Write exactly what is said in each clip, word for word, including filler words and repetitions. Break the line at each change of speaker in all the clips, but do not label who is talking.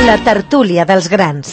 La tertúlia dels grans.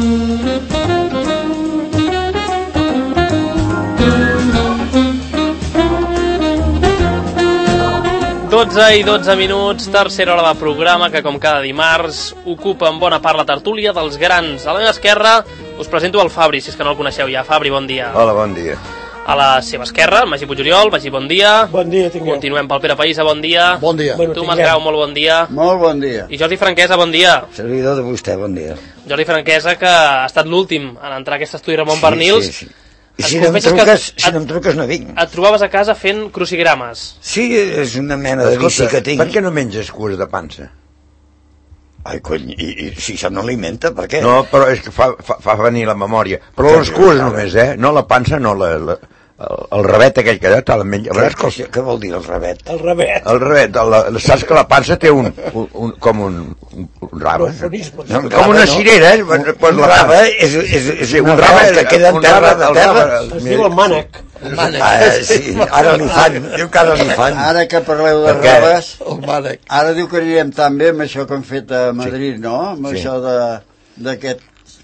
dotze i dotze minuts, tercera hora de programa que, com cada dimarts, ocupa en bona part la tertúlia dels grans. A la meva esquerra us presento el Fabri, si és que no el coneixeu ja. Fabri, bon dia.
Hola, bon dia.
A la seva esquerra, el Magí Puigoriol. Magí, bon dia.
Bon dia, tingueu.
Continuem pel Pere Païssa, bon dia.
Bon dia.
Bueno,
tu, Masgrau, molt bon dia.
Molt bon dia.
I Jordi Franquesa, bon dia.
Servidor de vostè, bon dia.
Jordi Franquesa, que ha estat l'últim en entrar a aquest estudi Ramon Bernils.
Sí, sí, sí. I si no, em truques, si no em truques no vinc.
Et trobaves a casa fent crucigrames.
Sí, és una mena de vici que tinc.
Per què no menges curs de pansa?
Ai, cony, i, i si això no alimenta, per què?
No, però és que fa, fa, fa venir la memòria. Però les curs només, eh? No la pansa, no la... la el, el rebet aquell que te la menja.
Què, què, què vol dir el rebet?
El rebet.
El rebet, la, la, saps que la pansa té un, un, un com un, un, un rave.
No,
com una cirera, eh?
Un,
pues
un
la
rave és, és, és
sí,
un
un
rave
rave
que queda en terra.
El
terra.
rave,
Es diu el mànec.
El mànec. Ah, sí, ara li fan. Diu que ara li fan.
Ara que parleu de
què?
raves,
El mànec.
ara diu que anirem tan bé amb això que han fet a Madrid, no? Amb
Sí.
això de d'aquest...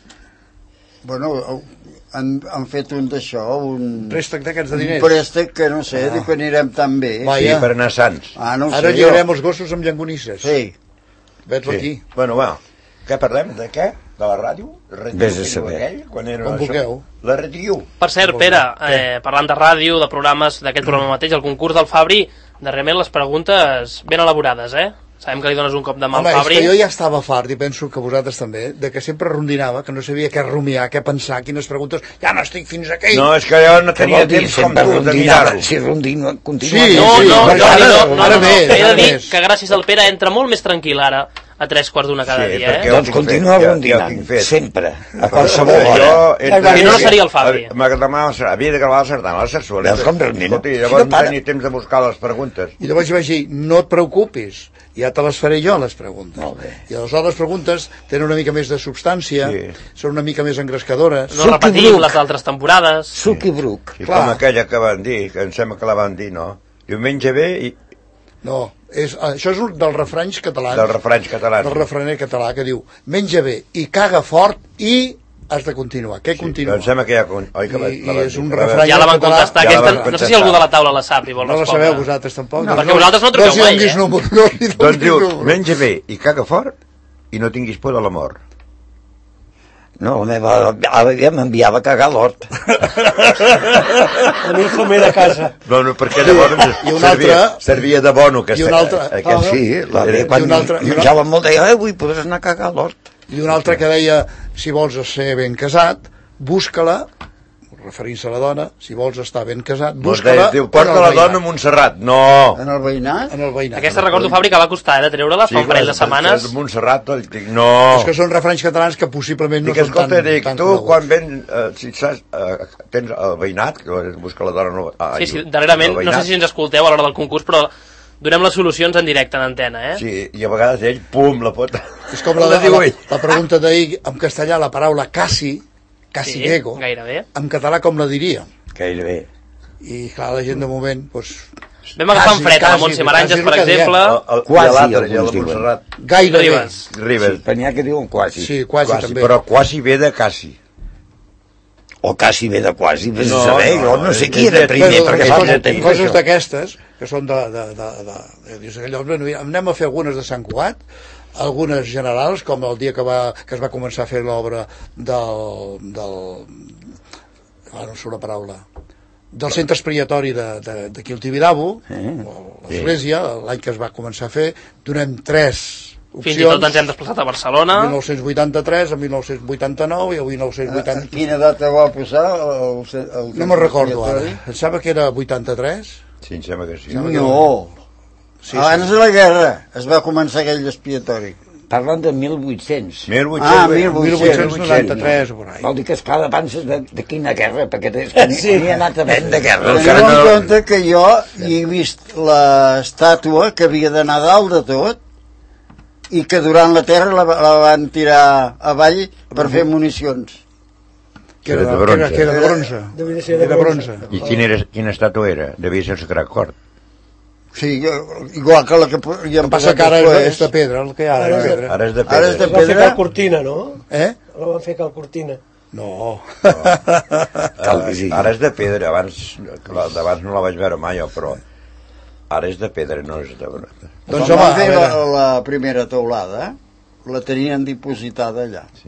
Bueno, han, han fet un d'això, un...
Préstec d'aquests de
Un
diners.
préstec que no sé, diu que anirem tan bé.
Sí, per anar sants.
Ah, no ho
Ara
sé,
lliurem
jo.
els gossos amb llangonisses.
Sí.
Veig-lo sí. Aquí. Bueno, va. Què parlem? De què? De la ràdio?
Vés a saber.
Aquell, quan era
Com vulgueu.
La Retriu.
Per cert, Pere, eh, parlant de ràdio, de programes, d'aquest programa mateix, el concurs del Fabri, darrerament les preguntes ben elaborades, eh? Sabem que li dones un cop de mà al
Home,
Fabri.
és que jo ja estava fart, i penso que vosaltres també, de que sempre rondinava, que no sabia què rumiar, què pensar, quines preguntes... Ja no estic fins aquí!
No, és que jo no tenia temps com tu de mirar-ho.
Si rondino, continua...
Sí,
No,
sí,
no,
sí,
no,
ara,
no, no,
ara
no, no.
més,
He de
ara
dir
més.
que gràcies al Pere entra molt més tranquil ara, a tres quarts d'una cada
Sí,
dia,
perquè
eh?
Doncs continua rondinant, sempre, a qualsevol hora.
Si no, no seria el Fabri.
M'agradava, havia de gravar la sardana, la sarsuela.
Veus com realment?
Escolta, i
Sí,
llavors
no
no
para.
tenia temps de buscar les preguntes.
I llavors jo vaig dir, no et preocupis, ja te les faré jo, les preguntes.
Molt bé.
I aleshores les preguntes tenen una mica més de substància,
Sí.
són una mica més engrescadores.
No repetim les altres temporades.
Suc i bruc.
I
Clar.
com aquella que van dir, que em sembla que la van dir, no? Diumenge ve i
No, és, això és un dels refranys catalans.
dels refranys catalans.
Del refraner català que diu, menja bé i caga fort i has de continuar. Què
Sí,
continua?
em sembla que ja... Oi, que
I-
la
i
van
és
dir,
un
que la van-
refrany
Ja la van
català.
contestar.
Ja la
Aquesta,
van
no sé si algú de la taula la sap i vol
No la
respondre.
sabeu vosaltres tampoc.
No, perquè vosaltres no truqueu
si
mai,
donguis
eh?
número, no li
Doncs
donguis
diu,
número.
menja bé i caga fort i no tinguis por de la mort.
No, la meva àvia m'enviava a cagar a l'hort.
A mi el femer de casa.
No, no, perquè llavors
I un
servia,
altre-
servia de bono. Que
i un altre-
aquest,
Sí, l'àvia
Era-
quan
i un altre- i un
menjava molt deia, eh, avui podràs anar a cagar a l'hort.
I un altre que deia, si vols ser ben casat, busca-la, referint-se a la dona, si vols estar ben casat,
Mos
busca-la
deia, diu,
en
porta
el
la
veïnat.
dona a Montserrat. No.
En el veïnat?
En el veïnat.
Aquesta recordo, Fabri, que va costar, eh, de treure-la fa un parell de setmanes.
De Montserrat, dic, no.
És que són refranys catalans que possiblement no
Dic,
són tan,
escolta, dic,
tan
tu
coneguts.
quan ven, eh, si saps, eh, tens el veïnat, que busca la dona... No, ah,
Sí, sí, darrerament, no sé si ens escolteu a l'hora del concurs, però donem les solucions en directe en antena, eh?
Sí, i a vegades ell, pum, la pot...
És com la,
la
la,
diu
la,
ell.
la pregunta d'ahir, en castellà, la paraula casi, casi llego,
gairebé.
en català com la diria?
Gairebé.
I clar, la gent de moment, doncs...
Vam agafar en fred a la
Quasi,
Montse
quasi,
Maranges,
quasi
per
el que diem.
exemple.
El, el,
Quasi,
i l'altre, i la
alguns diuen.
Montserrat.
Gairebé.
Ribes.
Ribes.
Sí, per n'hi ha que diuen quasi.
Sí, quasi,
Quasi,
també.
però quasi ve de quasi.
O quasi ve de quasi, vés
No,
a saber,
no,
jo no sé
és-
qui
és
era
de-
primer,
Però,
perquè
coses-
fa molt temps.
coses
això.
d'aquestes, que són de... de, de, de, de dius, allò, bueno, anem a fer algunes de Sant Cugat, algunes generals, com el dia que, va, que es va començar a fer l'obra del... del ah, no sé una paraula del centre expiatori d'aquí de, de al Tibidabo,
Eh,
l'església, l'any que es va començar a fer, donem tres
Fins i tot ens
opcions,
hem desplaçat a Barcelona.
en dinou vuitanta-tres, en dinou vuitanta-nou i avui dinou
A, a
vuitanta...
quina data va posar? El, el, el
No me'n recordo ara. Em sembla que era vuitanta-tres?
Sí, em sembla que sí.
No.
Sí,
Abans de la guerra es va començar aquell expiatori.
Parlen de mil vuit-cents.
mil vuit-cents.
Ah, mil vuit-cents.
mil vuit-cents noranta-tres o por ahí.
Vol dir que es cala abans de, de quina guerra, perquè és que ni,
Sí.
ni ha anat a vent de guerra.
El
Teniu
carnaval-
en compte que jo hi he vist l'estàtua que havia d'anar dalt de tot i que durant la terra la, la van tirar avall per fer municions.
Que era,
Era de
que era,
bronze.
que era de bronze.
Devia ser de
Era bronze.
I quin, era, quin estàtua era? Devia ser el Sagrat Cor.
Sí, igual que la que hi
El que passa que ara és, és de pedra, el que hi ha ara,
Ara
és
és
de
de-
pedra.
Ara és de
Ara és de
pedra.
Es va fer
pedra?
cal cortina, no?
Eh?
La van fer cal cortina.
No.
Cal que sigui.
Ara és de pedra, abans, la d'abans no la vaig veure mai, jo, però ara és de pedra, no és de...
Doncs
Quan
home,
van
a
fer la,
veure,
la primera teulada, la tenien dipositada allà.
Sí.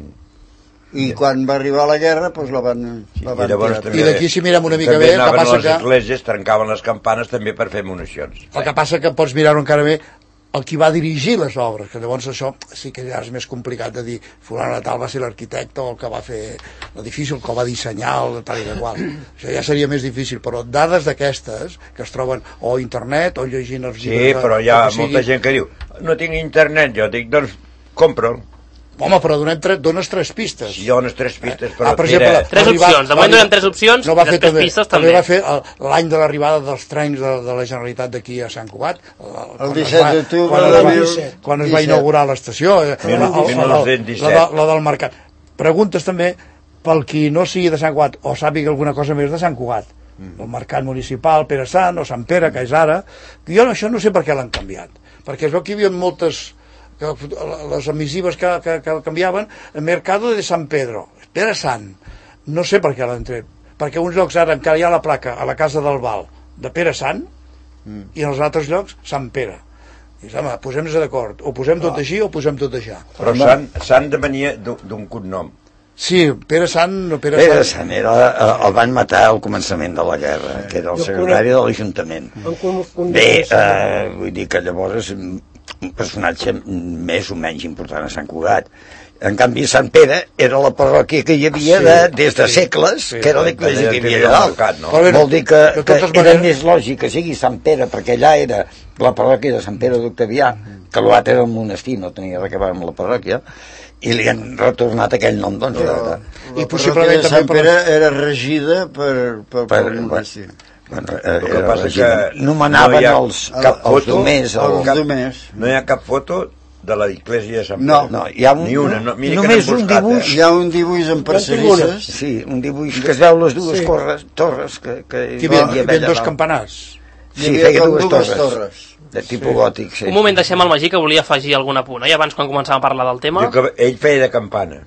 I quan va arribar la guerra, doncs la van, la van tirar.
I d'aquí, si mirem una mica
també
bé, el que
anaven
passa
a les
que-
esglésies, trencaven les campanes també per fer municions.
el que passa que pots mirar-ho encara bé, el qui va dirigir les obres, que llavors això sí que ja és més complicat de dir fulano de tal va ser l'arquitecte o el que va fer l'edifici, el que va dissenyar, el tal i qual. Això ja seria més difícil, però dades d'aquestes que es troben o a internet o llegint els
Sí,
llibres...
però hi ha
o que sigui.
molta gent que diu no tinc internet, jo dic, doncs compra'l.
Home, però donem tre, dones tres pistes.
Si hi ha unes tres pistes, però
Ah, per
mira,
exemple,
Tres
va arribar-
opcions, de moment
va
donem
arribar-
tres opcions
no va
i
fer
després
també,
pistes
també.
també.
Va fer el- l'any de l'arribada dels trens de, de la Generalitat d'aquí a Sant Cugat.
El disset d'octubre
quan,
de
es va-
disset.
quan es va
disset.
inaugurar l'estació. eh,
Mil-
la- el-
mil nou-cents
la,
disset.
la, la del mercat. Preguntes també pel qui no sigui de Sant Cugat o sàpiga alguna cosa més de Sant Cugat. Mm. El mercat municipal, Pere Sant o Sant Pere, que és ara. Jo no, això no sé per què l'han canviat. Perquè es veu que hi havia moltes que les emissives que, que, que canviaven, el Mercado de San Pedro, Pere Sant, no sé per què l'han tret, perquè uns llocs ara encara hi ha la placa a la Casa del Val de Pere Sant mm. i en els altres llocs Sant Pere. Dius, home, posem-nos d'acord, o posem tot així o posem tot això.
però s'han s'han de venir d'un d'un cognom.
Sí, Pere Sant, no Pere,
Pere
Sant.
Sant era, el van matar al començament de la guerra, que era el
Jo
secretari
conec-
de l'Ajuntament.
En con, con,
Bé, eh, vull dir que llavors és un personatge més o menys important a Sant Cugat. En canvi, Sant Pere era la parròquia que hi havia
Sí,
de, des de
sí,
segles,
sí,
que era
sí,
l'església que hi
que hi
havia
havia
allà
al mercat, no?
dalt.
Però,
Vol dir que,
de
que
totes
era
maneres-
més lògic que sigui Sant Pere, perquè allà era la parròquia de Sant Pere d'Octavià, que l'altre era el monestir, no tenia res a veure amb la parròquia, i li han retornat aquell nom, doncs.
Però,
de-
la
I possiblement
parròquia de
també
Sant
per-
Pere era regida per, per,
per,
per un monestir.
bueno, eh,
El que
era
passa
regida.
que
nomenaven
no hi ha
els,
cap
els
foto,
domers, el,
Els domers.
No hi ha cap foto de l'església de Sant
No.
Pere.
no, hi ha un,
Ni una, no, mira que
només
n'hem
un
buscat,
dibuix,
Hi ha un dibuix amb perseguisses.
sí, un dibuix que es veu les dues
Sí.
corres, torres que, que
Hi havia,
hi
hi havia dos
dalt.
campanars.
Hi
Sí,
havia
feia
com
dues
dues
torres,
torres.
de tipus gòtic, sí.
Un moment, deixem el Magí, que volia afegir algun apunt, eh? Abans, quan començàvem a parlar del tema.
Diu que ell feia de campana.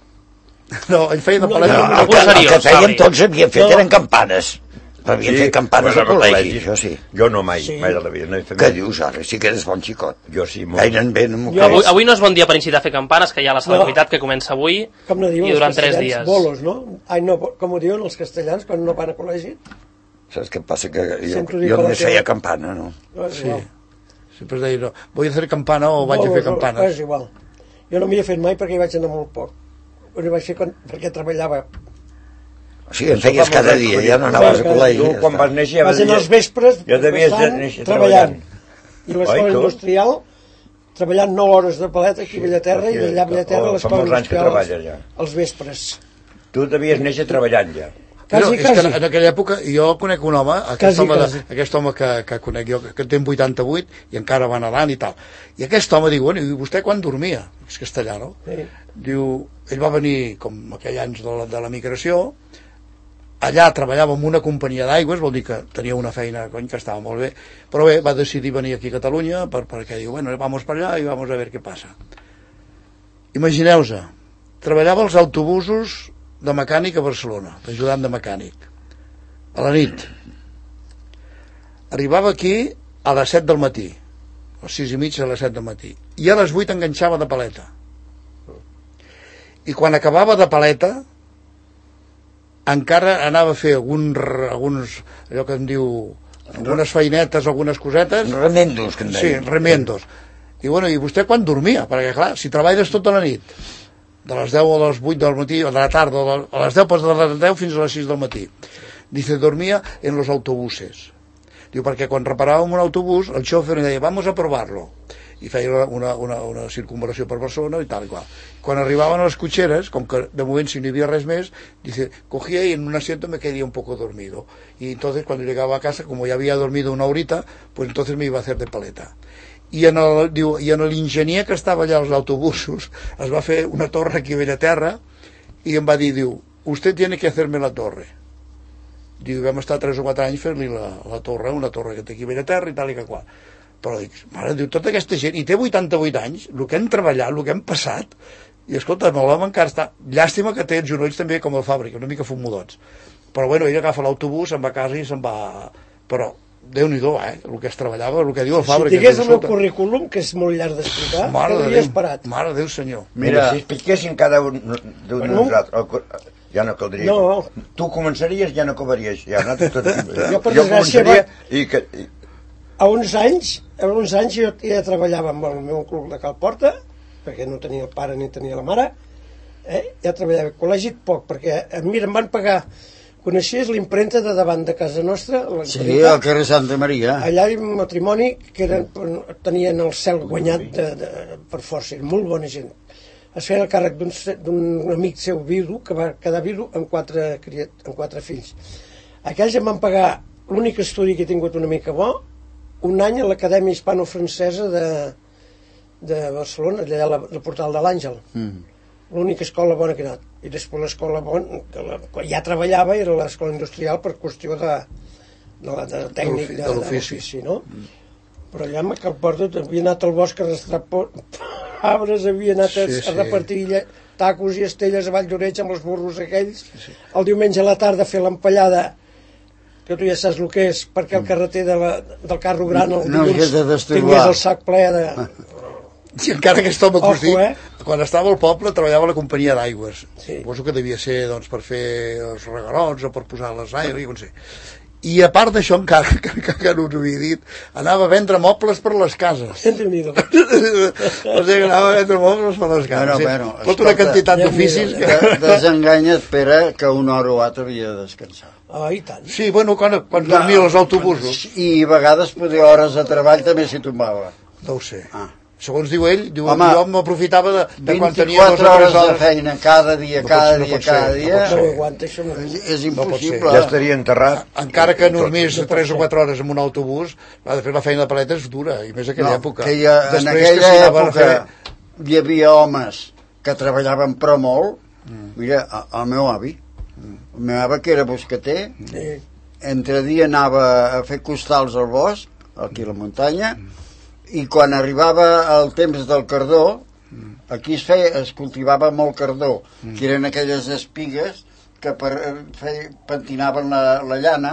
No, ell feia de
No,
paleta.
No,
no,
el,
algú
que, el
seriós,
que fèiem
Fabri.
tots havien fet
No.
eren campanes. Havien fet campanes
bueno,
al col·legi, això sí.
Jo no mai,
Sí.
mai de la vida. No he fet
Què
mai.
dius ara? Sí que eres bon xicot.
Jo sí, molt.
Gairen bé, no m'ho
Jo-
crec.
Avui, avui no és bon dia per incitar a fer campanes, que hi ha la celebritat que comença avui
com no diuen
i
els
durant tres
castellans,
dies.
bolos, no? Ai, no, com ho diuen els castellans quan no van a col·legi?
Saps què passa? Que jo,
Sempre ho dic
jo
per la
només
tele.
feia campana, no?
No, és
Sí.
igual.
Sempre es deia, no, vull fer campana o vaig a fer
Bolos, És
campanes.
igual. Jo no m'hi he fet mai perquè hi vaig anar molt poc. Ho vaig fer quan, perquè treballava.
O sigui, en feies cada dia, ja no anaves a col·legi.
Tu,
ja
quan
està.
vas néixer, ja
Vaig anar als vespres,
ja devies de
bastant,
néixer
treballant.
treballant.
I l'escola
Oi, tu?
industrial, treballant nou hores de paleta aquí a Bellaterra i
perquè-
d'allà a Bellaterra
oh,
a
fa
l'escola
molts anys que
industrial
treballes, ja.
als vespres.
Tu devies néixer treballant ja.
Però
Quasi,
és que en,
quasi.
en aquella època jo conec un home, aquest
Quasi,
home, de,
quasi.
aquest home que, que conec jo, que, que té vuitanta-vuit i encara va nedant i tal. I aquest home diu, bueno, i vostè quan dormia? És castellà, no?
Sí.
Diu, ell va venir, com aquell anys de la, de la migració, allà treballava en una companyia d'aigües, vol dir que tenia una feina, cony, que estava molt bé, però bé, va decidir venir aquí a Catalunya per, perquè diu, bueno, vamos per allà i vamos a ver què passa. Imagineu-se, treballava als autobusos de mecànic a Barcelona, d'ajudant de mecànic, a la nit. Arribava aquí a les set del matí, a les sis i mitja a les set del matí, i a les vuit enganxava de paleta. I quan acabava de paleta, encara anava a fer algun, alguns, allò que em diu, algunes feinetes, algunes cosetes.
Remendos, que en
Sí,
deien.
remiendos. I bueno, i vostè quan dormia? Perquè clar, si treballes tota la nit, de les deu a les vuit del matí, o de la tarda, o de, a les deu, pues de les deu fins a les sis del matí. Dice, dormia en los autobuses. Diu, perquè quan reparàvem un autobús, el xòfer em deia, vamos a provarlo. I feia una, una, una circunvalació per Barcelona i tal i qual. Quan arribaven a les cotxeres, com que de moment si no hi havia res més, dice, cogía y en un asiento me quedé un poco dormido. Y entonces cuando llegaba a casa, como ya había dormido una horita, pues entonces me iba a hacer de paleta. I en el, diu, i en l'enginyer que estava allà als autobusos es va fer una torre aquí a Bellaterra i em va dir, diu, usted tiene que hacerme la torre. Diu, vam estar tres o quatre anys fent-li la, la torre, una torre que té aquí a Bellaterra i tal i que qual. Però dic, mare, diu, tota aquesta gent, i té vuitanta-vuit anys, el que hem treballat, el que hem passat, i escolta, l'home encara està... Llàstima que té els genolls també com el Fàbrica, una mica fumodots. Però bueno, ell agafa l'autobús, se'n va a casa i se'n va... Però, Déu-n'hi-do, eh, el que es treballava, el que diu el Fàbrica.
Si digués el meu currículum, que és molt llarg d'explicar, quedaries parat.
Mare de Déu, senyor.
Mira, si expliquéssim cada un de
Bueno.
nosaltres, ja no caldria.
No.
Tu començaries, ja no acabaries. Ja, nosaltres tots...
Jo, per
jo
desgràcia,
començaria i... Que, i...
A uns anys, a uns anys jo ja treballava amb el meu club de Cal Porta, perquè no tenia el pare ni tenia la mare, eh? Ja treballava al col·legi poc, perquè mira, em van pagar, coneixies l'impremta de davant de casa nostra?
Sí, al carrer Santa Maria.
Allà hi ha un matrimoni que eren, tenien el cel guanyat de, de, per força, eren molt bona gent. Es feien el càrrec d'un amic seu vidu, que va quedar vidu amb quatre, amb quatre fills. Aquells em van pagar l'únic estudi que he tingut una mica bo, un any a l'Acadèmia Hispano-Francesa de, de Barcelona, allà al Portal de l'Àngel. Mm. L'única escola bona que he anat. I després l'escola bona, que la, ja treballava, era l'escola industrial per qüestió de, de, la, de tècnic de, de l'ofici, no? Mm. Però allà a Cal Porta havia anat al bosc a rastrar arbres, havia anat a, sí, sí. a repartir tacos i estelles a Vall d'Oreig amb els burros aquells. Sí, sí. El diumenge a la tarda fer l'empallada, que tu ja saps el que és, perquè el carreter de la, del carro gran el
no
dilluns tingués el sac ple de...
I encara aquest home cosí,
eh?
quan estava al poble treballava a la companyia d'aigües.
Sí.
Suposo que devia ser doncs, per fer els regarots o per posar les aigües, no sé. I a part d'això, encara que, que, que no us ho havia dit, anava a vendre mobles per les cases.
Déu-n'hi-do.
O sigui, anava a vendre mobles per les cases.
Bueno, bueno,
tota una quantitat d'oficis. Que...
De, desenganya't, Pere, que una hora o altra havia de descansar.
Ah, i tant.
Sí, bueno, quan, quan dormia als autobusos.
I a vegades, poder, hores de treball també s'hi tombava.
No ho sé.
Ah.
Segons diu ell, diu,
Home,
jo m'aprofitava de, de quan tenia dos o
vint-i-quatre
tres
hores de
hores
feina cada dia,
No
cada
pot- no
dia,
pot ser,
cada
no
dia.
pot ser.
No ho aguanta, això no.
És, és
No pot ser.
impossible.
Ja estaria enterrat.
encara que dormís tres o quatre hores en un autobús, va, de fer la feina de paleta és dura, i més aquella
No,
època.
que hi ha, en
Després
aquella
que s'hi anaven a
època
fer...
hi havia homes que treballaven però molt. Mm. Mira, a- el meu avi, el meu avi que era bosqueter,
Sí.
entre dia anava a fer costals al bosc, aquí a la muntanya, i quan arribava el temps del cardó, aquí es, feia, es cultivava molt cardó, que eren aquelles espigues que per, feia, pentinaven la, la llana,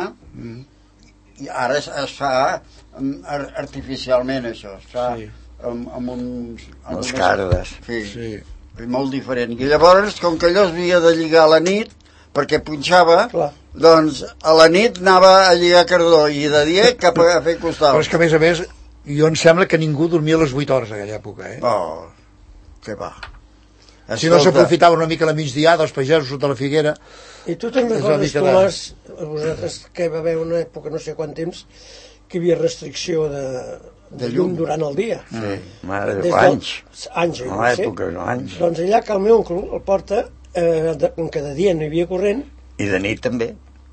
i ara es, es fa mm, ar- artificialment, això, es fa
Sí.
amb, amb uns... Amb
Les
unes-
cardes.
Sí,
Sí.
és molt diferent. I llavors, com que allò es havia de lligar a la nit, perquè punxava,
Clar.
doncs a la nit anava a lligar cardó i de dia cap a fer
Però
costals.
és que, a més a més, jo em sembla que ningú dormia a les vuit hores en aquella època, eh?
Oh, que va.
Si no s'aprofitava una mica la migdiada, els pagesos sota la figuera...
I tu te'n
És una
recordes,
mica de-
Tomàs, a vosaltres, que hi va haver una època, no sé quant temps, que hi havia restricció de, de,
De
llum
llum.
durant el dia.
Sí, mare
Des
de
del-
anys.
Anys,
No,
no sé.
època, no, anys.
Doncs allà que el meu oncle, el Porta, eh, de, com que de dia no hi havia corrent,
I de nit també.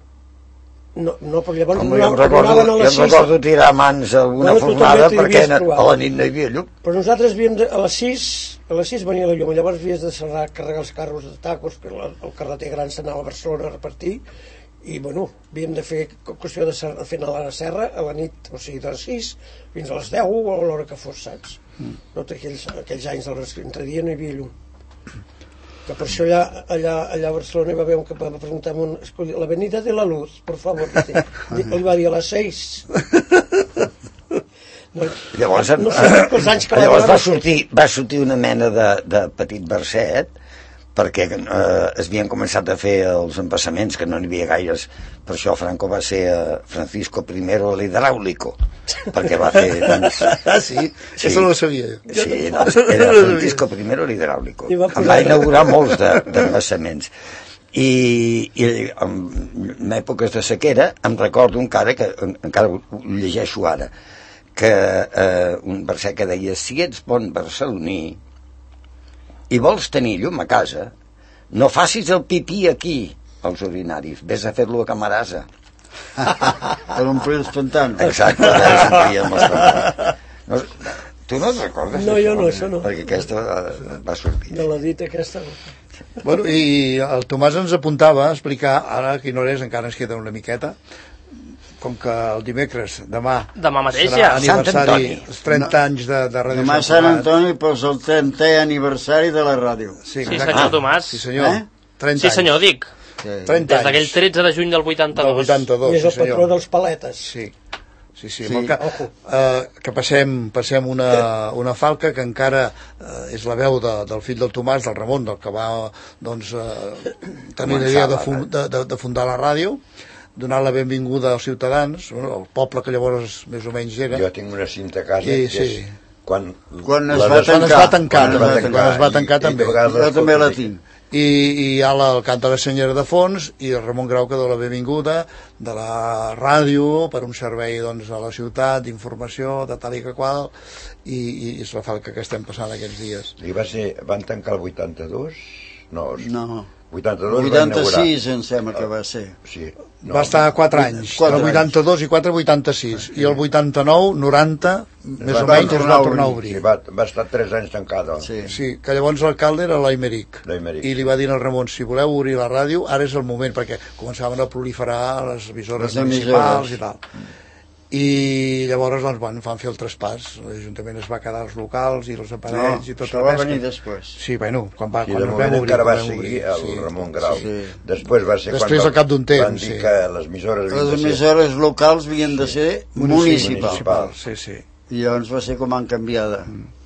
no, no però llavors
Com
no,
jo em
no
recordo,
anaven a
jo
les
em
sis.
recordo tirar mans alguna
Bueno, tu
fornada
també t'hi
perquè
havies
a
provat.
la nit no hi havia llum.
Però nosaltres havíem de, a les sis, a les sis venia la llum, llavors havies de serrar, carregar els carros de tacos, que la, el carreter gran s'anava a Barcelona a repartir, i bueno, havíem de fer qüestió de ser, fer anar a la serra a la nit, o sigui, de les sis fins a les deu o a l'hora que fos, saps? Mm. No, aquells, aquells anys del entre dia no hi havia llum. Que per això allà, allà, allà a Barcelona hi va haver un que va preguntar un, escolta, l'avenida de la Luz, por favor, li va dir a les seis. No,
Llavors,
no sé els anys que
llavors va
va
sortir, va sortir una mena de, de petit verset perquè eh, es havien començat a fer els embassaments, que no n'hi havia gaires. Per això Franco va ser eh, Francisco I l'hidràulico, perquè va fer... Doncs,
Ah, sí? sí. Això no ho sabia jo.
Sí, doncs, era Francisco I l'hidràulico.
I va
Em va inaugurar molts d'embassaments. I, i en, en èpoques de sequera em recordo encara, que encara ho llegeixo ara, que eh, un verset que deia: si ets bon barceloní i vols tenir llum a casa, no facis el pipí aquí als urinaris, vés a fer-lo a Camarasa.
Per omplir els pantans.
Exacte, allà s'omplien els pantans. No, tu no et recordes?
No, jo no, això no.
Perquè aquesta va, va sortir.
de la dita aquesta.
Bueno, i el Tomàs ens apuntava a explicar, ara que no és, encara ens queda una miqueta, com que el dimecres, demà,
demà mateix
serà
ja.
aniversari, els trenta
No.
anys de, de Ràdio
Demà
Sant
Sant
Tomàs.
Antoni, però és el trentè aniversari de la ràdio.
Sí,
Sí,
exacte.
senyor Tomàs.
Sí, senyor.
Eh?
trenta
Sí, senyor,
anys.
dic.
Sí.
trenta
Des d'aquell
anys.
tretze de juny del
Del
vuitanta-dos.
vuitanta-dos,
I és
sí,
el patró
senyor.
dels paletes.
Sí, sí, sí.
Sí.
Molt que, eh, que passem, passem una, una falca que encara eh, és la veu de, del fill del Tomàs, del Ramon, del que va doncs, eh, tenir la idea de, fun, de, de, de fundar la ràdio, donar la benvinguda als ciutadans, el poble que llavors més o menys era.
Jo tinc una cinta a casa
I,
que
sí.
és quan,
Quan es
la
va
des-
Quan es
tancar.
va tancar,
Quan es va
quan es va tancar
i- i
també.
de vegades
Jo també la
l'escolto i dic,
tinc.
I, i hi ha la, el cant de la senyora de fons i el Ramon Grau que dona la benvinguda de la ràdio per un servei doncs, a la ciutat d'informació de tal i que qual i, i és la falca que estem passant aquests dies.
I va ser, van tancar el vuitanta-dos? No,
No.
vuitanta-dos va
vuitanta-sis em sembla que va ser.
inaugurar. Sí,
No. Va estar quatre anys,
Quatre
el vuitanta-dos i quatre, vuitanta-sis, i el vuitanta-nou, noranta, més o
va
menys, es va tornar a obrir.
Sí, va, va estar tres anys tancada.
Sí.
Sí, que llavors l'alcalde era l'Aimeric.
L'Aimeric,
I li va dir al Ramon, si voleu obrir la ràdio, ara és el moment, perquè començaven a proliferar les emissores
Les
municipals
emissores.
i tal. I llavors doncs, van, van fer el traspàs. L'Ajuntament es va quedar els locals i els
No,
aparells i tot
això
el
va
resto.
venir després.
Sí, bueno, quan, va,
I
quan
de
ens
moment
vam obrir,
encara va
quan vam
seguir
obrir,
el
sí.
Ramon Grau.
Sí.
Després va ser
Després,
quan
al cap d'un temps,
van dir
sí.
que les emissores havien
Les
de ser
emissores locals havien de ser municipals.
Municipal, sí, sí.
I llavors va ser com han canviada.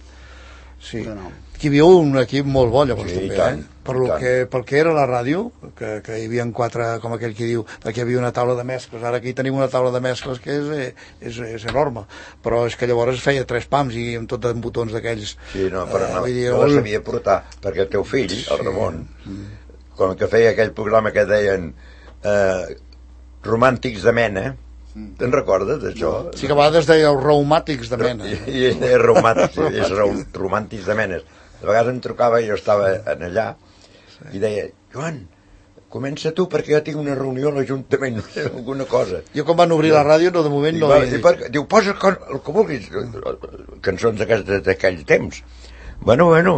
Sí.
Que no.
Aquí hi havia un equip molt bo llavors
Sí,
també,
i tant,
eh? Per
i
lo
tant.
que, pel que era la ràdio, que, que hi havia quatre, com aquell que diu, aquí hi havia una taula de mescles, ara aquí tenim una taula de mescles que és, eh, és, és enorme, però és que llavors es feia tres pams i amb tot amb botons d'aquells.
Sí, no, però no,
vull dir,
no la
ui.
sabia portar, perquè el teu fill, el Ramon, quan que feia aquell programa que deien eh, Romàntics de Mena, te'n recordes d'això?
Sí que a vegades deia els reumàtics de mena.
I, i ell deia romàntics, és rom- romàntics de menes. De vegades em trucava i jo estava en allà i deia, Joan, comença tu perquè jo tinc una reunió a l'Ajuntament, alguna cosa.
Jo quan van obrir la ràdio, no, de moment
I
no
va,
havia
i
dit.
per, diu, posa el, que- el que vulguis, cançons d'aquell d'aquell temps. Bueno, bueno,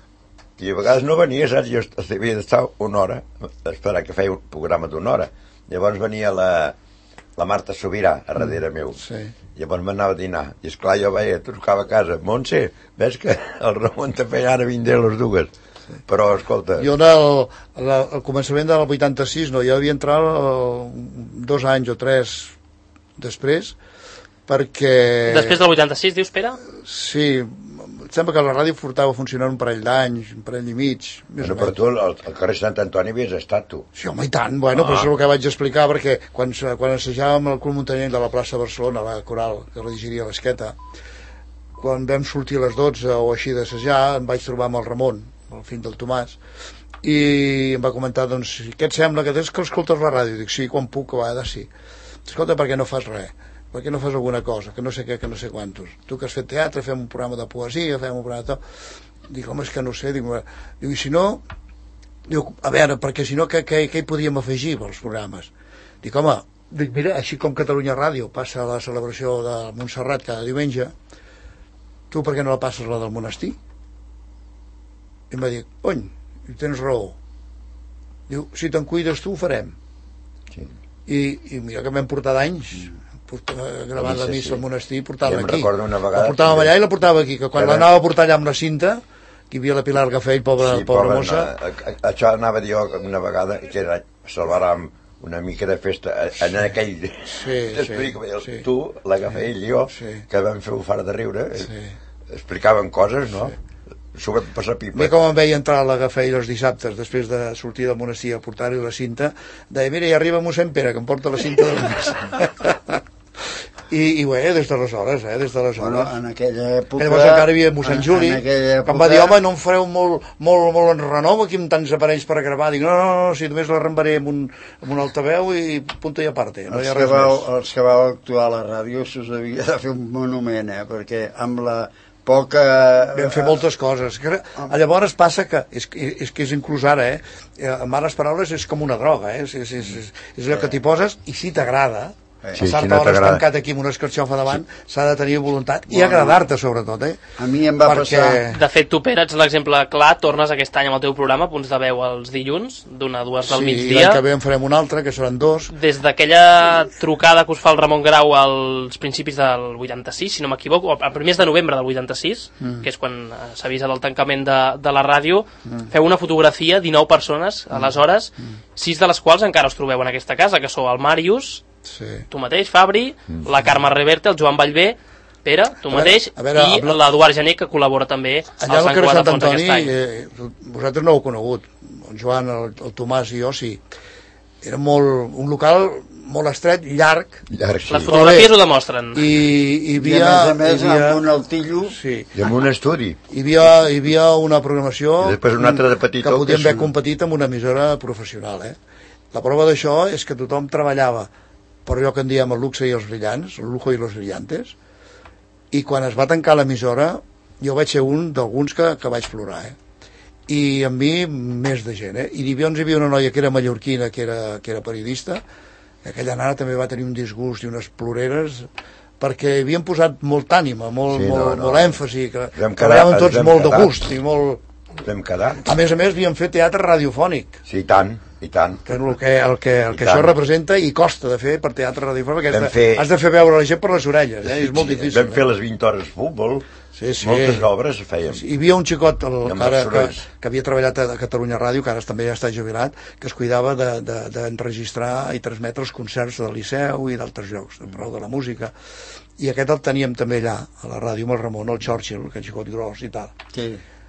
i a vegades no venia, saps? Jo est- havia d'estar una hora, esperar que feia un programa d'una hora. Llavors venia la, la Marta Sobirà a darrere meu.
Sí.
Llavors m'anava a dinar. I esclar, jo veia, trucava a casa. Montse, ves que el Ramon te feia ara vindré a les dues. Però, escolta...
Jo en el, la, al començament del vuitanta-sis, no, jo havia entrat el, dos anys o tres després, perquè...
Després del vuitanta-sis, dius, Pere?
Sí, em sembla que la ràdio portava funcionant un parell d'anys, un parell i mig, més
Bueno,
o
però
menys.
tu al, al carrer Sant Antoni havies estat, tu.
Sí, home, i tant, bueno,
Ah.
però això és el que vaig explicar, perquè quan, quan assajàvem al Club Muntanyenc de la plaça de Barcelona, la coral que redigiria l'Esqueta, quan vam sortir a les dotze o així d'assajar, em vaig trobar amb el Ramon, el fill del Tomàs, i em va comentar, doncs, què et sembla, que tens que escoltes la ràdio? Dic, sí, quan puc, a vegades sí. Escolta, per què no fas res? Per què no fas alguna cosa? Que no sé què, que no sé quantos. Tu que has fet teatre, fem un programa de poesia, fem un programa de tot. Dic, home, és que no sé. Dic, dic i si no... Diu, a veure, perquè si no, què, què, què hi podíem afegir pels programes? Dic, home, dic, mira, així com Catalunya Ràdio passa la celebració de Montserrat cada diumenge, tu per què no la passes la del monestir? I em va dir, cony, tens raó. Diu, si te'n cuides tu, ho farem.
Sí.
I, i mira que vam portar d'anys portar, gravant la
La missa,
missa
sí.
al monestir i
Ja
portar-la
em
aquí.
recordo una vegada
La portàvem
també.
allà i la portava aquí, que quan
Era-
l'anava a portar allà amb la cinta, que hi havia la Pilar Gafell, pobra,
Sí,
pobra
pobra,
mossa,
no, a- a- això anava a dir jo una vegada que era celebrar una mica de festa en aquell...
Sí,
T'explico,
sí,
el-
sí.
tu, la Gafell i jo,
Sí.
que vam fer un far de riure, eh,
Sí.
explicaven coses, no? S'ho vam passar pipa.
Bé, com em veia entrar a la Gafell els dissabtes després de sortir del monestir a portar-hi la cinta, deia, mira, ja arriba mossèn Pere que em porta la cinta del mes. I, i bé, des d'aleshores, eh, des d'aleshores.
Bueno, en aquella època...
Que llavors encara hi havia mossèn
en-
Juli,
en aquella
que
època,
em va dir, home, no em fareu molt, molt, molt en renou aquí amb tants aparells per a gravar. Dic, no, no, no, si només la rembaré amb un, amb un altaveu i punto i aparte, no hi
els,
ha
que
res
vau,
més.
els que vau actuar a la ràdio s'us havia de fer un monument, eh? Perquè amb la poca...
Vam fer moltes coses. Que, llavors passa que, és, és que és inclús ara, eh, amb males paraules és com una droga, eh? És, és, és, és allò que t'hi poses i si t'agrada,
Sí,
passar-te
si no
hores
t'agrada.
tancat aquí amb una escarxofa davant, s'ha de tenir voluntat i agradar-te, sobretot, eh?
A mi em va
Perquè...
passar...
De fet, tu, Pere, ets l'exemple clar, tornes aquest any amb el teu programa, Punts de Veu els dilluns, d'una a dues del
Sí, i
migdia.
l'any que ve en farem un altre, que seran dos.
Des d'aquella trucada que us fa el Ramon Grau als principis del vuitanta-sis, si no m'equivoco, a primers de novembre del vuitanta-sis, mm. que és quan eh, s'avisa del tancament de, de la ràdio, mm. feu una fotografia, dinou persones, mm. aleshores, mm. sis de les quals encara us trobeu en aquesta casa, que sou el Màrius, sí. tu mateix, Fabri, mm. la Carme Reverte, el Joan Vallvé, Pere, tu
a
mateix,
veure, a veure,
i l'Eduard Gené, que col·labora també al
allà
Sant
al
Cugat
Sant
de Fons
Antoni,
aquest any.
eh, vosaltres no ho heu conegut, el Joan, el, el Tomàs i jo sí. Era molt, un local molt estret, llarg.
Llarg, sí.
Les fotografies ho demostren.
I, i,
I
havia,
a més a més,
hi havia,
amb un altillo...
sí.
I amb un estudi.
Hi havia, hi havia una programació
I després una altra de petitó,
que podíem
que és
haver
un-
competit amb una emissora professional. Eh? La prova d'això és que tothom treballava per allò que en diem el luxe i els brillants, el lujo i los brillantes, i quan es va tancar l'emissora jo vaig ser un d'alguns que, que vaig plorar, eh? I amb mi més de gent, eh? I hi havia, hi havia una noia que era mallorquina, que era, que era periodista, que aquella nana també va tenir un disgust i unes ploreres perquè havien posat molt ànima, molt,
Sí,
sí,
no,
molt,
no.
molt èmfasi, que
Ens vam quedar-
treballaven
ens
tots
vam
molt de
quedar.
gust i molt...
Vam quedar.
A més a més havíem fet teatre radiofònic,
Sí, i tant, i tant.
que és el que, el que, el que
I tant.
això representa i costa de fer per teatre radiofònic, perquè
Vam
has de,
fer-
has de fer veure la gent per les orelles, eh? És molt
Sí,
difícil.
Vam fer les vint hores futbol,
Sí, sí.
moltes obres fèiem.
Hi havia un xicot el,
amb
que, ara,
els
que,
sorolls.
que havia treballat a Catalunya Ràdio, que ara també ja està jubilat, que es cuidava d'enregistrar i transmetre els concerts del Liceu i d'altres llocs, de prou de la música. I aquest el teníem també allà, a la ràdio amb el Ramon, el Churchill, aquest xicot gros i tal.
Sí.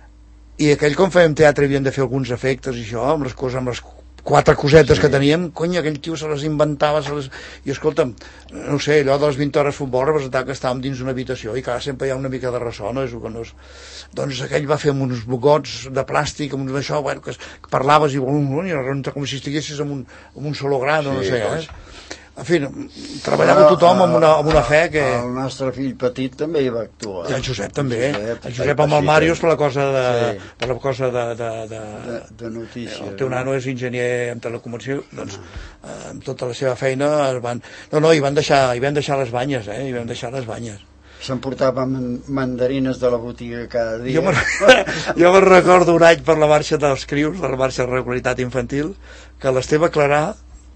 I aquell, com fèiem teatre, havien de fer alguns efectes i això, amb les coses, amb les quatre cosetes sí. que teníem, cony, aquell tio se les inventava, se les... i escolta'm, no sé, allò de les vint hores futbol representar que estàvem dins una habitació i clar, sempre hi ha una mica de ressò, no? És que no és... Doncs aquell va fer amb uns bugots de plàstic, amb uns d'això, bueno, que, es, que parlaves i, i com si estiguessis en un, en un solograno, sí, no sé, eh? En fi, treballava
Però,
tothom amb una, amb una fe que...
El nostre fill petit també hi va actuar.
I el Josep també,
el Josep,
el Josep amb el Màrius per la cosa de...
Sí.
per la cosa de... de, de,
de, de notícies.
el teu nano és enginyer en telecomunicació, doncs eh, amb tota la seva feina es van... No, no, hi van deixar, hi van deixar les banyes, eh? Hi van deixar les banyes.
S'emportaven mandarines de la botiga cada dia.
Jo me'n jo me recordo un any per la marxa dels crius, de la marxa de regularitat infantil, que l'Esteve Clarà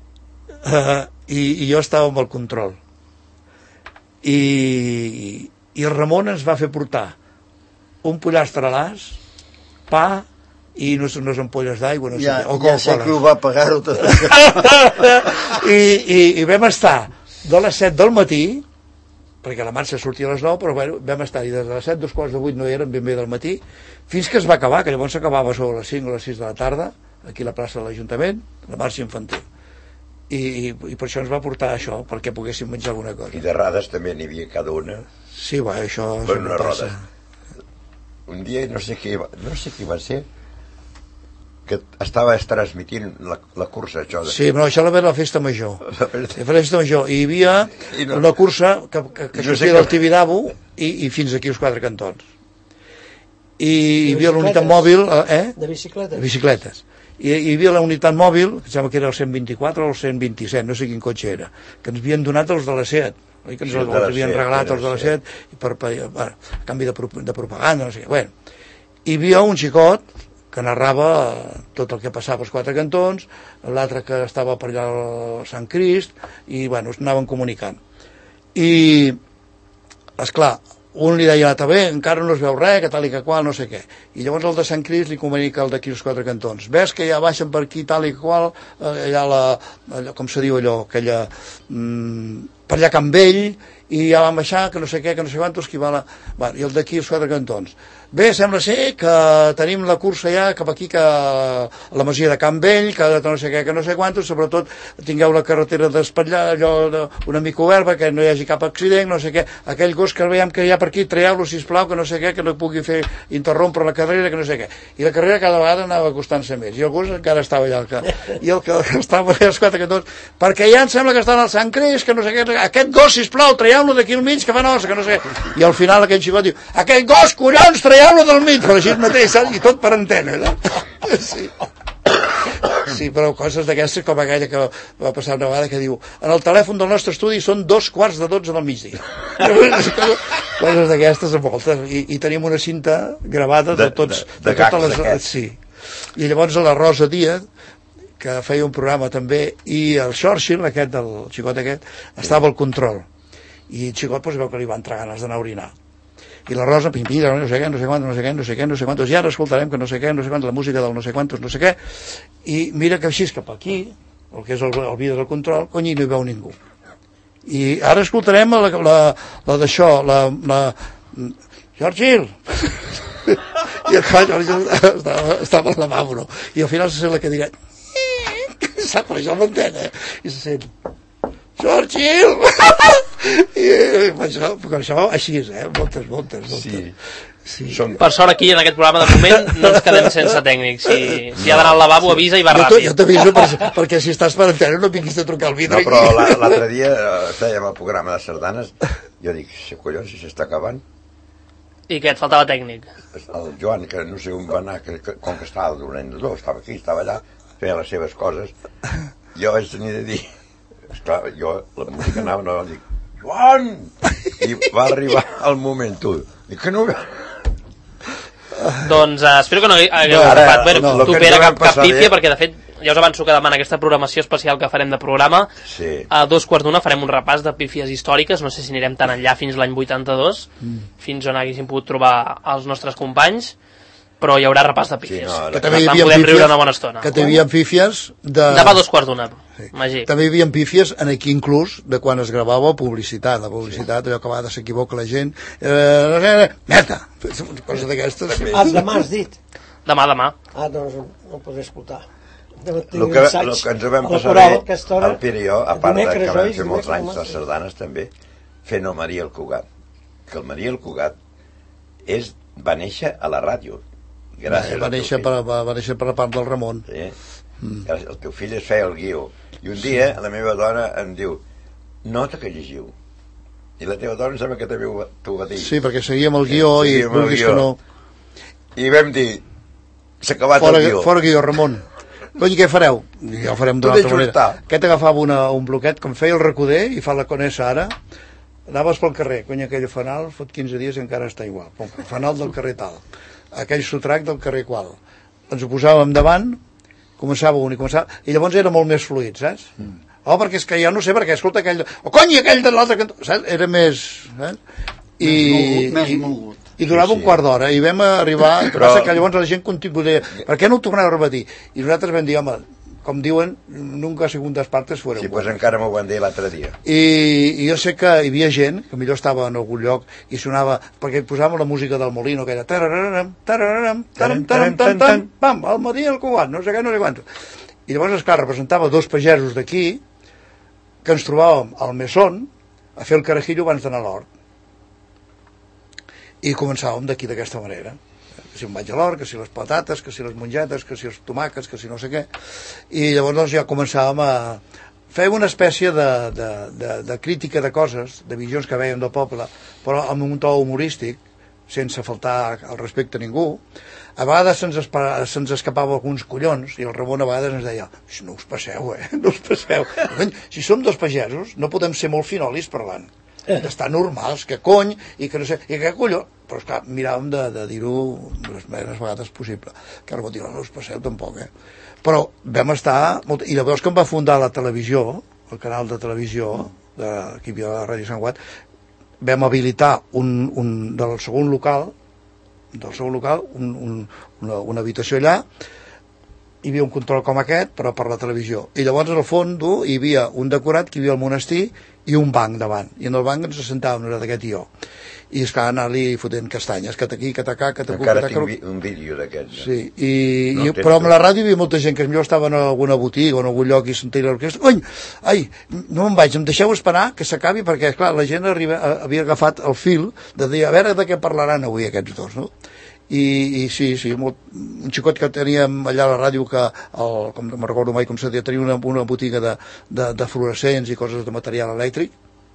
eh, i, i jo estava amb el control. I, i el Ramon ens va fer portar un pollastre a l'as, pa i unes, unes ampolles d'aigua, no sé
ja,
què, o
ja sé
Coca-Cola.
que ho va pagar-ho tot això.
I, i, i vam estar de les set del matí, perquè la marxa sortia a les nou, però bueno, vam estar i des de les set, dos quarts de vuit no eren ben bé del matí, fins que es va acabar, que llavors s'acabava sobre les cinc o les sis de la tarda, aquí a la plaça de l'Ajuntament, la marxa infantil. I, i, i per això ens va portar això, perquè poguéssim menjar alguna cosa.
I de rades també n'hi havia cada una.
Sí, va, això...
Per
això
una
passa.
roda. Un dia, no sé què, no sé qui va ser, que estava transmitint la, la cursa, això. De...
Sí, però això va la festa major. La festa major. I hi havia
I no-
una cursa que, que, que
No sé
sortia
que-
del Tibidabo i, i fins aquí els quatre cantons. I hi havia la
bicicletes?
unitat mòbil... Eh?
De bicicletes?
De bicicletes. I hi havia la unitat mòbil, que sembla que era el cent vint-i-quatre o el cent vint-i-set, no sé quin cotxe era, que ens havien donat els de la SEAT, oi? Que ens
Sí,
els,
de la
els havien
SEAT,
regalat
era
els de la
SEAT.
SEAT, i per, per, bueno, a canvi de, pro- de propaganda, no sé què. Bueno, hi havia un xicot que narrava tot el que passava als quatre cantons, l'altre que estava per allà al Sant Crist, i bueno, es anaven comunicant. I, esclar, un li deia a l'altre, bé, encara no es veu res, que tal i que qual, no sé què. I llavors el de Sant Crist li comunica el d'aquí els quatre cantons. Ves que ja baixen per aquí tal i qual, eh, allà la, allò, com se diu allò, aquella, mm, per allà Can Vell, i ja van baixar, que no sé què, que no sé quantos, qui va la... Bueno, i el d'aquí els quatre cantons. Bé, sembla ser que tenim la cursa ja cap aquí, que a la masia de Can Vell, que no sé què, que no sé quantos, sobretot tingueu la carretera d'espatllar, allò de, una mica oberta, que no hi hagi cap accident, no sé què, aquell gos que veiem que hi ha per aquí, traieu-lo, sisplau, que no sé què, que no pugui fer interrompre la carrera, que no sé què. I la carrera cada vegada anava acostant-se més, i el gos encara estava allà, que, i el que estava allà als quatre cantons, perquè ja em sembla que estan al Sant Crist, que no sé què, aquest gos, sisplau, traieu-lo d'aquí al mig, que fa nosa, que no sé què. I al final aquell xicot diu, aquest gos, collons, traieu-lo del mig, però així mateix, saps? I tot per antena, no? Sí. Sí, però coses d'aquestes com aquella que va passar una vegada que diu en el telèfon del nostre estudi són dos quarts de dotze del migdia. Coses d'aquestes a voltes. I, i tenim una cinta gravada de, tots, de, de, de totes les... Sí. I llavors a la Rosa Díaz, que feia un programa també, i el Churchill, aquest, el xicot aquest, estava al control. I el xicot doncs, veu que li va entrar ganes d'anar a orinar. I la Rosa, pim, pim, no sé què, no sé quantos, no sé què, no sé què, no sé quantos, i ara escoltarem que no sé què, no sé quantos, la música del no sé quantos, no sé què, i mira que així cap aquí, el que és el, el vídeo del control, cony, no hi veu ningú. I ara escoltarem la, la, la d'això, la... la Churchill! I el Churchill estava, estava al lavabo, no? I al final se sent la que dirà sap, per això m'entén, eh? I se sent Churchill! I eh, això, això així és, eh? Moltes, moltes, moltes.
Sí.
Sí.
Som... Per sort aquí en aquest programa de moment no ens quedem sense tècnic. Si, si no, ha d'anar al lavabo avisa i va
jo
ràpid.
Jo t'aviso per, perquè si estàs per antena no vinguis a trucar al vidre.
No, però l'altre dia fèiem el programa de sardanes, jo dic, si collons, si s'està acabant.
I què, et faltava tècnic?
El Joan, que no sé on va anar, que, que, com que estava durant dos, estava aquí, estava allà, feia les seves coses, jo vaig tenir de dir, esclar, jo la música anava, no, dic, Joan! I va arribar el moment, tu, dic que no...
Doncs uh, espero que no hagueu agafat no, no, tu Pere cap, cap pífia, perquè de fet ja us avanço que demà en aquesta programació especial que farem de programa
sí.
A dos quarts d'una farem un repàs de pífies històriques, no sé si anirem tan enllà fins l'any vuitanta-dos, mm. fins on haguéssim pogut trobar els nostres companys, però hi haurà repàs de pífies, sí, no,
que també hi
podem
pífies,
riure una bona estona.
Que també hi havia pífies de...
demà a dos quarts d'una, sí. Magí.
També hi havia pífies en aquí inclús de quan es gravava publicitat, la publicitat, sí. Allò que a vegades s'equivoca la gent, eh, merda, coses d'aquestes.
Ah, demà has dit?
Demà, demà.
Ah, doncs no ho podré escoltar.
El que, el que ens vam passar bé, el Pere i jo, a part de que vam fer molts anys de sardanes també, fent el Maria el Cugat, que el Maria el Cugat és, va néixer a la ràdio. Gràcies
va, néixer per, va, va néixer per la part del Ramon.
Sí. Mm. El teu fill es feia el guió. I un dia sí. La meva dona em diu, nota que llegiu. I la teva dona em sembla que també t'ho va dir.
Sí, perquè seguíem el guió sí, i vulguis que no...
I vam dir, s'ha acabat
fora,
el guió.
Fora guió, Ramon. Cony, què fareu? Ja ho farem d'una altra manera. Aquest agafava una, un bloquet, com feia el Recoder, i fa la conessa ara, anaves pel carrer, cony, aquell fanal, fot quinze dies i encara està igual. Pom, fanal del carrer tal. Aquell sotrac del carrer qual. Ens ho posàvem davant, començava un i començava... I llavors era molt més fluid, saps? Mm. Oh, perquè és que jo no sé, perquè escolta aquell... Oh, cony, aquell de l'altre cantó... Saps? Era més... Saps? I,
més mogut.
I, i durava sí, sí. un quart d'hora. I vam arribar... El que
Però...
passa que llavors la gent continua... Per què no ho torneu a repetir? I nosaltres vam dir, home, com diuen, nunca segundas partes fueron.
Sí, doncs pues encara m'ho van dir l'altre dia.
I, I jo sé que hi havia gent, que millor estava en algun lloc, i sonava, perquè posàvem la música del Molino, que era tarararam, tarararam, taram, taram, taram, taram, pam, el Maria el Cugat, no sé què, no sé quant. I llavors, esclar, representava dos pagesos d'aquí, que ens trobàvem al Mesón, a fer el carajillo abans d'anar a l'hort. I començàvem d'aquí d'aquesta manera. Que si em vaig a l'hort, que si les patates, que si les mongetes, que si els tomàquets, que si no sé què. I llavors doncs, ja començàvem a fer una espècie de, de, de, de crítica de coses, de visions que vèiem del poble, però amb un to humorístic, sense faltar al respecte a ningú. A vegades se'ns se escapava alguns collons, i el Ramon a vegades ens deia, no us passeu, eh, no us passeu. Si som dos pagesos, no podem ser molt finolis parlant. D'estar normals, que cony, i que no sé, i que colló. Però esclar, miràvem de, de dir-ho les meves vegades possible. Que ara vol dir, no us passeu tampoc, eh. Però vam estar, molt... i llavors quan va fundar la televisió, el canal de televisió, de, aquí hi havia la Ràdio Sant Cugat, vam habilitar un, un, del segon local, del segon local, un, un, una, una habitació allà, hi havia un control com aquest, però per la televisió. I llavors, al fons, hi havia un decorat, que hi havia el monestir, i un banc davant. I en el banc ens assentàvem, no era d'aquest i jo. I és que anar-li fotent castanyes, que t'aquí, que t'acà, que t'acu...
Encara tinc un vídeo d'aquest.
Sí, i, no, i, però amb la ràdio hi havia molta gent que millor estava en alguna botiga o en algun lloc i sentia l'orquestra. Cony, ai, no me'n vaig, em deixeu esperar que s'acabi, perquè, esclar, la gent arriba, havia agafat el fil de dir, a veure de què parlaran avui aquests dos, no? I, i sí, sí, molt, un xicot que teníem allà a la ràdio que, el, com no me'n recordo mai com s'ha dit, tenia una, una botiga de, de, de fluorescents i coses de material elèctric,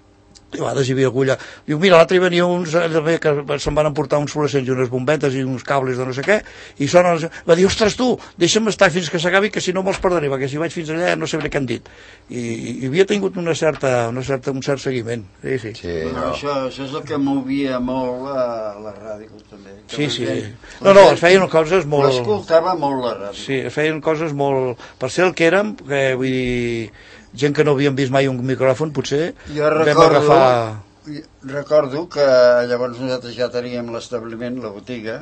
i a vegades hi havia algú allà, diu, mira, l'altre hi venia uns, que se'n van emportar uns fluorescents i unes bombetes i uns cables de no sé què, i sonen, va dir, ostres tu, deixa'm estar fins que s'acabi, que si no me'ls perdré, perquè si vaig fins allà no sabré què han dit. I, i havia tingut una certa, una certa, un cert seguiment. Sí, sí.
sí no. això, això és el que movia molt la, la ràdio, també.
Sí, sí, sí. No, no, es feien coses molt...
L'escoltava molt la ràdio.
Sí, es feien coses molt... Per ser el que érem, que vull dir... gent que no havíem vist mai un micròfon, potser,
jo recordo, vam agafar... Recordo que llavors nosaltres ja teníem l'establiment, la botiga,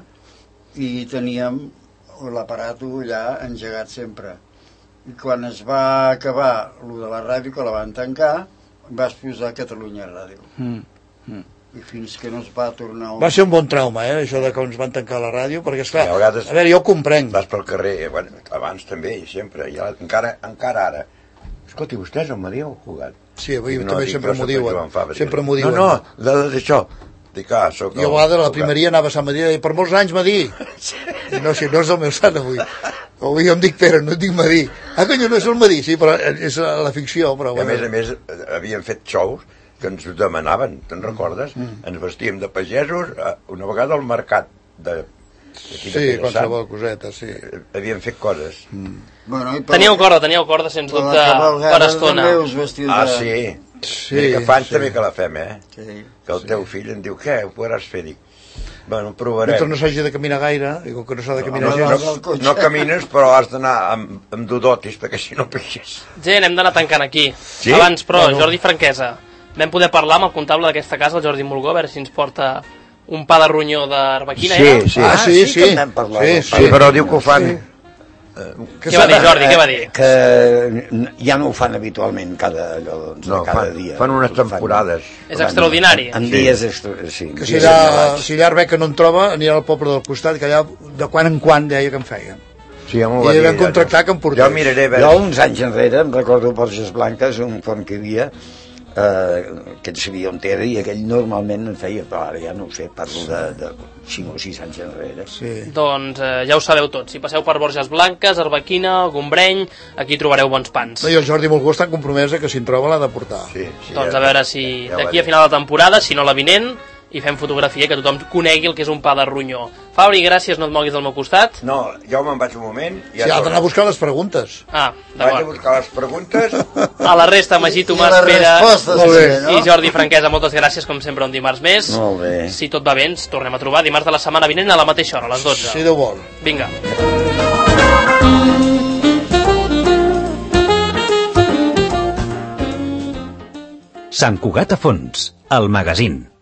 i teníem l'aparato allà engegat sempre. I quan es va acabar lo de la ràdio, que la van tancar, vas posar Catalunya Ràdio. Mm. Mm. I fins que no es va tornar...
Va ser un bon trauma, eh, això de que ens van tancar la ràdio, perquè, esclar,
a, vegades,
a veure, jo ho comprenc.
Vas pel carrer, bueno, abans també, i sempre, i encara, encara ara. Escolti, vostès on me dieu jugat?
Sí, avui
no,
també
dic,
sempre m'ho diuen. Sempre m'ho diuen.
No, no, de, d'això. Dic, ah, soc...
Jo a vegades a la primeria anava a Sant Madí i per molts anys Madí. I no, si no és el meu sant avui. Avui jo em dic Pere, no et dic Madí. Ah, conyo, no és el Madí, sí, però és la ficció. Però,
I a més a més, havíem fet xous que ens demanaven, te'n recordes? Mm. Ens vestíem de pagesos una vegada al mercat de...
Sí, qualsevol coseta, sí.
Havíem fet coses.
Mm.
Bueno,
teníeu corda, teníeu corda, sens dubte, per estona.
Ah, sí. Sí, Mira, que fan sí. també que la fem, eh?
Sí.
Que el teu
sí.
fill em diu, què, ho podràs fer? Dic, bueno, ho provarem.
Mentre no s'hagi de caminar gaire, diu que no s'ha de caminar
no,
gens.
No, no, no camines, però has d'anar amb, amb dudotis, perquè si no peixes.
Gent, hem d'anar tancant aquí.
Sí?
Abans, però,
bueno.
Jordi Franquesa, vam poder parlar amb el comptable d'aquesta casa, el Jordi Mulgó, a veure si ens porta un pa de ronyó d'Arbequina,
sí,
ja?
Sí,
ah, sí, sí.
Sí, sí.
Sí, sí, però diu que ho fan... Sí.
Què va dir, Jordi, què va dir?
Que ja no ho fan habitualment cada, allò, doncs,
no,
cada
fan,
dia.
Fan unes temporades.
És extraordinari.
En
sí.
dies... Extra, sí,
que si allà, si allà Arbeca no en troba, anirà al poble del costat, que allà de quan en quan deia que en feien.
Sí, ja m'ho
I vam contractar que em portés.
Jo miraré...
Jo uns anys enrere, em recordo Borges Blanques, un forn que hi havia, eh, que en sabia on era, i aquell normalment en feia, però ara ja no ho sé, parlo de, de cinc o sis anys enrere.
Sí.
Doncs eh, ja ho sabeu tot, si passeu per Borges Blanques, Arbequina, Gombreny, aquí trobareu bons pans.
No, i el Jordi Mulgó està compromesa que si en troba l'ha de portar.
Sí, sí,
doncs
ja,
a veure si
ja
d'aquí a final de temporada, si no la vinent, i fem fotografia, que tothom conegui el que és un pa de ronyó. Fabri, gràcies, no et moguis del meu costat.
No, jo me'n vaig un moment...
I ja sí, ha d'anar a buscar les preguntes.
Ah,
vaig a buscar les preguntes.
A la resta, Magí, Tomàs, Pere i Jordi Franquesa, moltes gràcies, com sempre, un dimarts més.
Molt bé.
Si tot va bé, ens tornem a trobar dimarts de la setmana vinent a la mateixa hora, a les dotze.
Si Déu vol.
Vinga.
Sant Cugat a fons, el magazín.